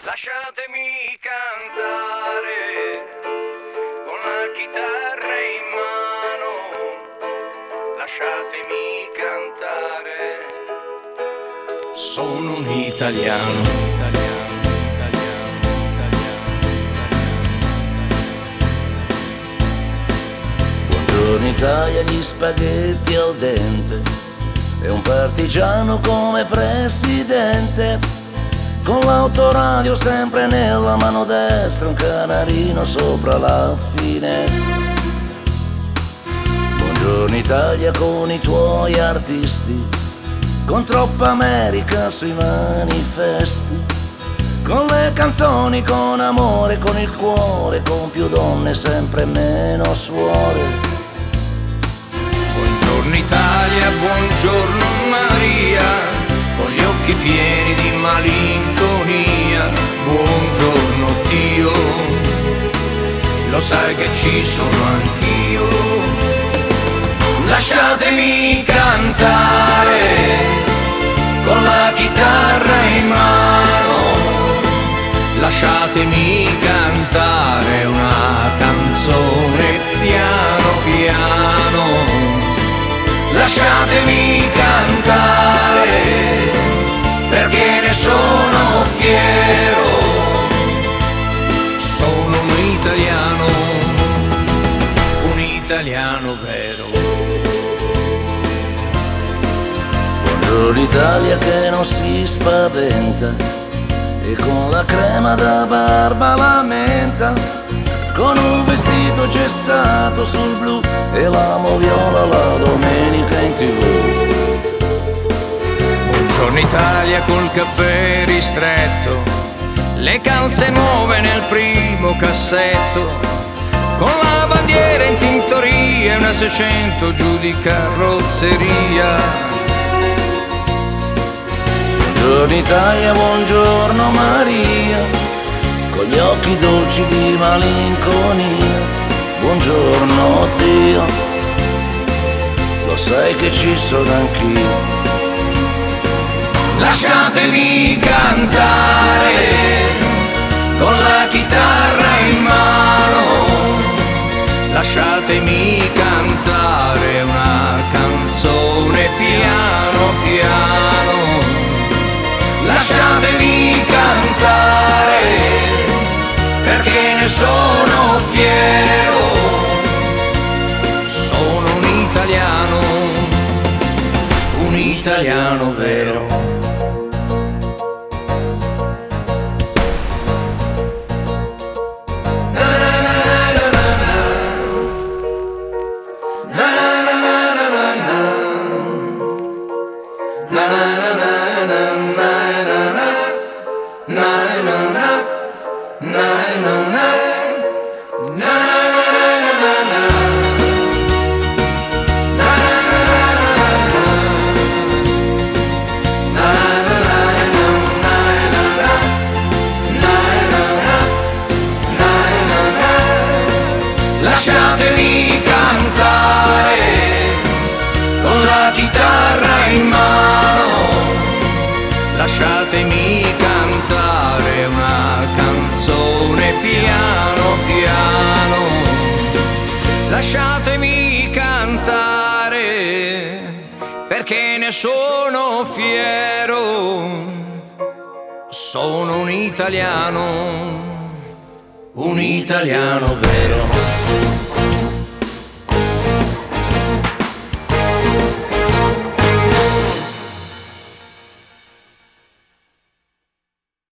Lasciatemi cantare con la chitarra in mano, lasciatemi cantare. Sono un italiano. Buongiorno Italia, gli spaghetti al dente e un partigiano come presidente, con l'autoradio sempre nella mano destra, un canarino sopra la finestra. Buongiorno Italia con i tuoi artisti, con troppa America sui manifesti, con le canzoni, con amore, con il cuore, con più donne, sempre meno suore. Buongiorno Italia, buongiorno Maria, con gli occhi pieni di malinconia. Buongiorno Dio, lo sai che ci sono anch'io. Lasciatemi cantare con la chitarra in mano, lasciatemi cantare una canzone piano piano. Lasciatemi cantare perché ne sono fiero. Sono un italiano vero. Buongiorno Italia che non si spaventa e con la crema da barba la menta, con un vestito gessato sul blu e la moviola la domenica in TV. Buongiorno Italia col caffè ristretto, le calze nuove nel primo cassetto, con la bandiera in tintoria e una 600 giù di carrozzeria. Buongiorno Italia, buongiorno Maria, con gli occhi dolci di malinconia. Buongiorno Dio, lo sai che ci sono anch'io. Lasciatemi cantare con la chitarra in mano, lasciatemi cantare una canzone piano piano. Lasciatemi cantare perché ne sono fiero. Sono un italiano vero. Lasciatemi cantare con la chitarra in mano, lasciatemi cantare una canzone piano piano. Lasciatemi cantare perché ne sono fiero. Sono un italiano vero.